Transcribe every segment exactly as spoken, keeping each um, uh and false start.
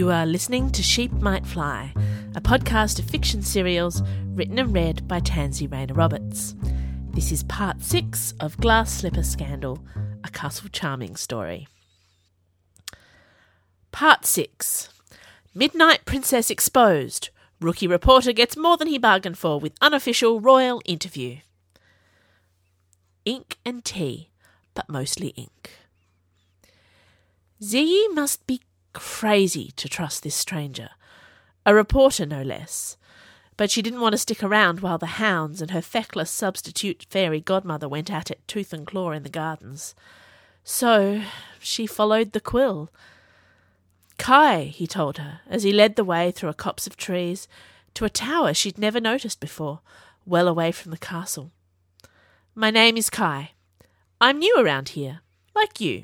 You are listening to Sheep Might Fly, a podcast of fiction serials written and read by Tansy Rayner Roberts. This is part six of Glass Slipper Scandal, a Castle Charming story. Part six. Midnight Princess exposed. Rookie reporter gets more than he bargained for with unofficial royal interview. Ink and tea, but mostly ink. Ziyi must be crazy to trust this stranger, a reporter no less, but she didn't want to stick around while the hounds and her feckless substitute fairy godmother went at it tooth and claw in the gardens. So she followed the quill. Kai, he told her, as he led the way through a copse of trees to a tower she'd never noticed before, well away from the castle. My name is Kai. I'm new around here, like you.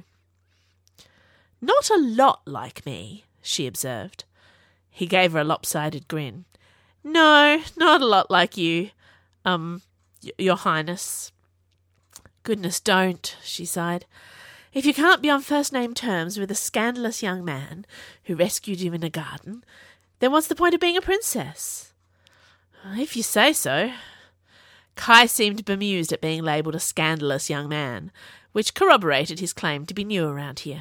Not a lot like me, she observed. He gave her a lopsided grin. No, not a lot like you, um, y- your highness. Goodness, don't, she sighed. If you can't be on first-name terms with a scandalous young man who rescued you in a garden, then what's the point of being a princess? If you say so. Kai seemed bemused at being labelled a scandalous young man, which corroborated his claim to be new around here.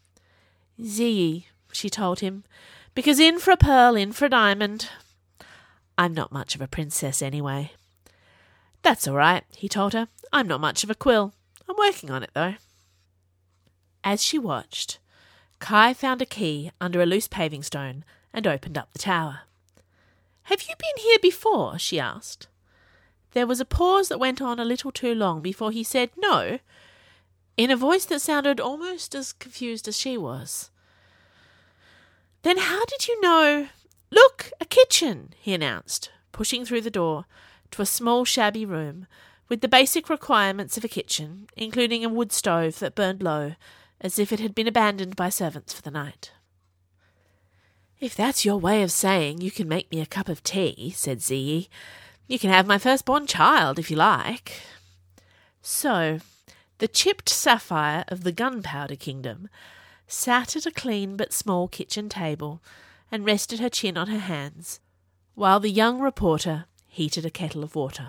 Ziyi, she told him, because in for a pearl, in for a diamond. I'm not much of a princess anyway. That's all right, he told her. I'm not much of a quill. I'm working on it, though. As she watched, Kai found a key under a loose paving stone and opened up the tower. Have you been here before? She asked. There was a pause that went on a little too long before he said no, in a voice that sounded almost as confused as she was. Then how did you know? Look, a kitchen, he announced, pushing through the door to a small shabby room with the basic requirements of a kitchen, including a wood stove that burned low, as if it had been abandoned by servants for the night. If that's your way of saying you can make me a cup of tea, said Ziyi, you can have my firstborn child if you like. So, the chipped sapphire of the Gunpowder Kingdom sat at a clean but small kitchen table and rested her chin on her hands, while the young reporter heated a kettle of water.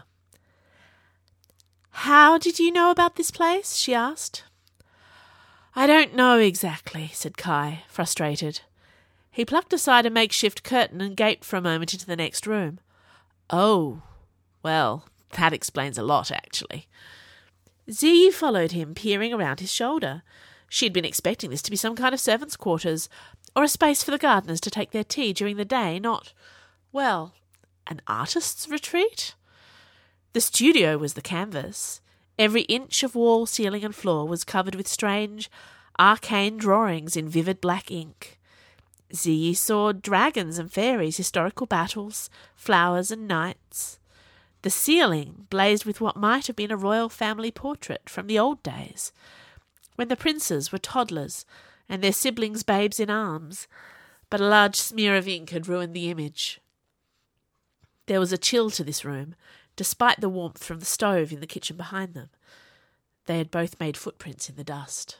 How did you know about this place? She asked. I don't know exactly, said Kai, frustrated. He plucked aside a makeshift curtain and gaped for a moment into the next room. Oh, well, that explains a lot, actually. Ziyi followed him, peering around his shoulder. She'd been expecting this to be some kind of servants' quarters, or a space for the gardeners to take their tea during the day, not, well, an artist's retreat? The studio was the canvas. Every inch of wall, ceiling and floor was covered with strange, arcane drawings in vivid black ink. Ziyi saw dragons and fairies, historical battles, flowers and knights. The ceiling blazed with what might have been a royal family portrait from the old days, when the princes were toddlers and their siblings babes in arms, but a large smear of ink had ruined the image. There was a chill to this room, despite the warmth from the stove in the kitchen behind them. They had both made footprints in the dust.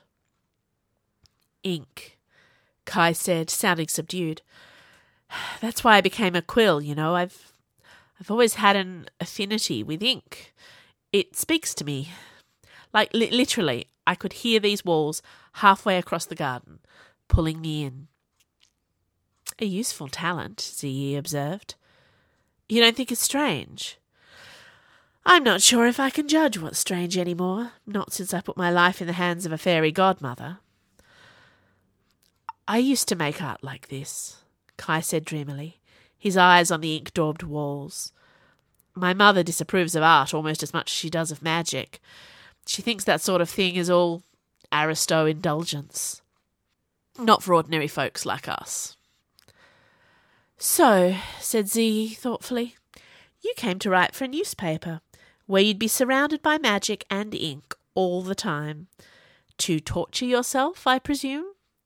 Ink, Kai said, sounding subdued. That's why I became a quill, you know. I've I've always had an affinity with ink. It speaks to me. Like, li- literally, I could hear these walls halfway across the garden, pulling me in. A useful talent, Ziyi observed. You don't think it's strange? I'm not sure if I can judge what's strange anymore, not since I put my life in the hands of a fairy godmother. I used to make art like this, Kai said dreamily, his eyes on the ink-daubed walls. My mother disapproves of art almost as much as she does of magic. She thinks that sort of thing is all Aristo-indulgence. Not for ordinary folks like us. So, said Ziyi thoughtfully, you came to write for a newspaper, where you'd be surrounded by magic and ink all the time. To torture yourself, I presume?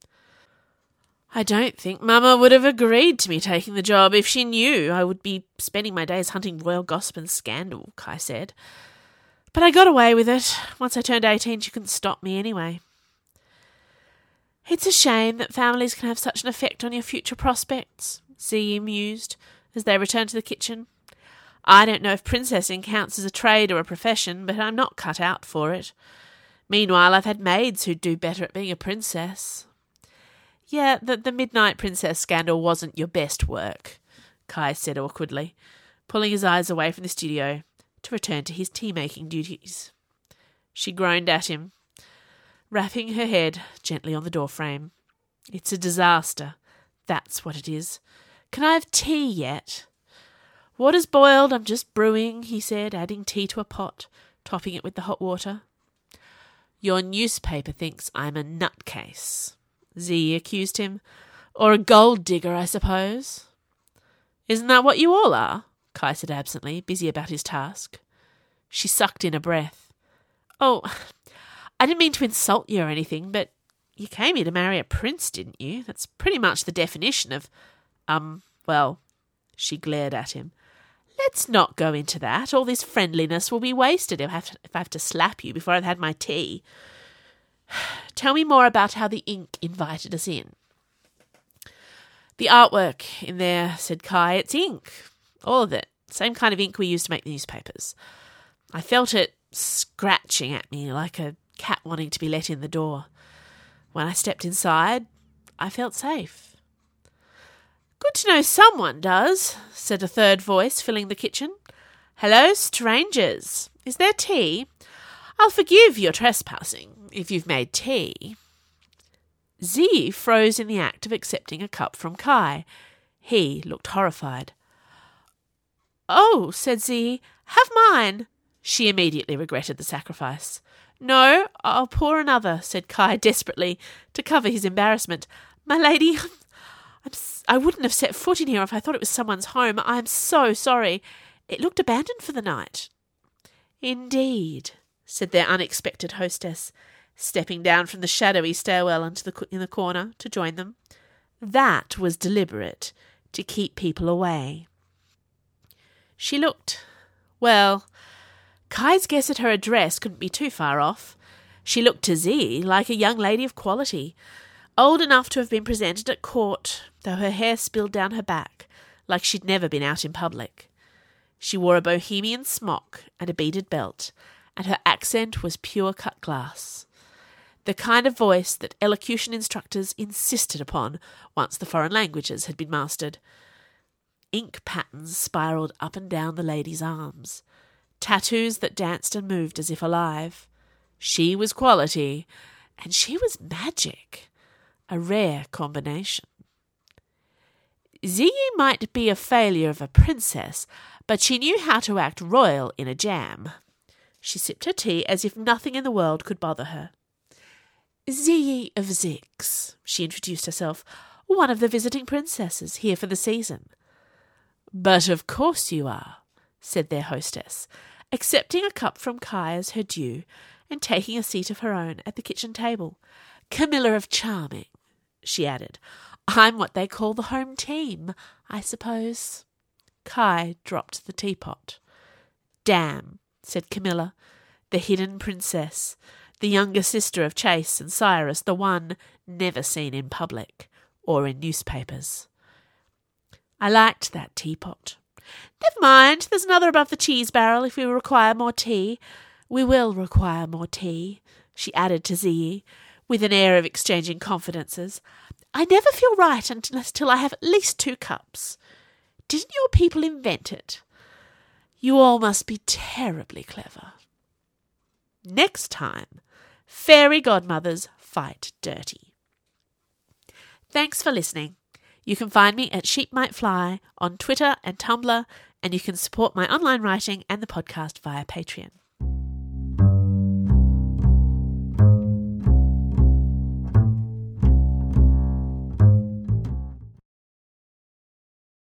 I don't think Mama would have agreed to me taking the job if she knew I would be spending my days hunting royal gossip and scandal, Kai said. But I got away with it. Once I turned eighteen, she couldn't stop me anyway. It's a shame that families can have such an effect on your future prospects, Ziyi mused as they returned to the kitchen. I don't know if princessing counts as a trade or a profession, but I'm not cut out for it. Meanwhile, I've had maids who'd do better at being a princess. Yeah, the, the Midnight Princess scandal wasn't your best work, Kai said awkwardly, pulling his eyes away from the studio to return to his tea-making duties. She groaned at him, rapping her head gently on the doorframe. It's a disaster. That's what it is. Can I have tea yet? Water's boiled, I'm just brewing, he said, adding tea to a pot, topping it with the hot water. Your newspaper thinks I'm a nutcase, Ziyi accused him. Or a gold digger, I suppose. Isn't that what you all are? Kai said absently, busy about his task. She sucked in a breath. Oh, I didn't mean to insult you or anything, but you came here to marry a prince, didn't you? That's pretty much the definition of, um, well, she glared at him. Let's not go into that. All this friendliness will be wasted if I have to, if I have to slap you before I've had my tea. Tell me more about how the ink invited us in. The artwork in there, said Kai. It's ink. All of it. Same kind of ink we use to make newspapers. I felt it scratching at me like a cat wanting to be let in the door. When I stepped inside, I felt safe. Good to know someone does, said a third voice, filling the kitchen. Hello, strangers. Is there tea? I'll forgive your trespassing if you've made tea. Ziyi froze in the act of accepting a cup from Kai. He looked horrified. Oh, said Ziyi, have mine. She immediately regretted the sacrifice. No, I'll pour another, said Kai desperately, to cover his embarrassment. My lady, I'm, I wouldn't have set foot in here if I thought it was someone's home. I'm so sorry. It looked abandoned for the night. Indeed, said their unexpected hostess, stepping down from the shadowy stairwell into the, in the corner to join them. That was deliberate, to keep people away. She looked, well, Kai's guess at her address couldn't be too far off. She looked to Ziyi like a young lady of quality, old enough to have been presented at court, though her hair spilled down her back, like she'd never been out in public. She wore a bohemian smock and a beaded belt, and her accent was pure cut glass. The kind of voice that elocution instructors insisted upon once the foreign languages had been mastered. Ink patterns spiralled up and down the lady's arms, tattoos that danced and moved as if alive. She was quality, and she was magic, a rare combination. Ziyi might be a failure of a princess, but she knew how to act royal in a jam. She sipped her tea as if nothing in the world could bother her. Ziyi of Zix, she introduced herself, one of the visiting princesses here for the season. But of course you are, said their hostess, accepting a cup from Kai as her due and taking a seat of her own at the kitchen table. Camilla of Charming, she added. I'm what they call the home team, I suppose. Kai dropped the teapot. Damn, said Camilla, the hidden princess, the younger sister of Chase and Cyrus, the one never seen in public or in newspapers. I liked that teapot. Never mind, there's another above the cheese barrel if we require more tea. We will require more tea, she added to Ziyi, with an air of exchanging confidences. I never feel right until I have at least two cups. Didn't your people invent it? You all must be terribly clever. Next time, fairy godmothers fight dirty. Thanks for listening. You can find me at Sheep Might Fly on Twitter and Tumblr, and you can support my online writing and the podcast via Patreon.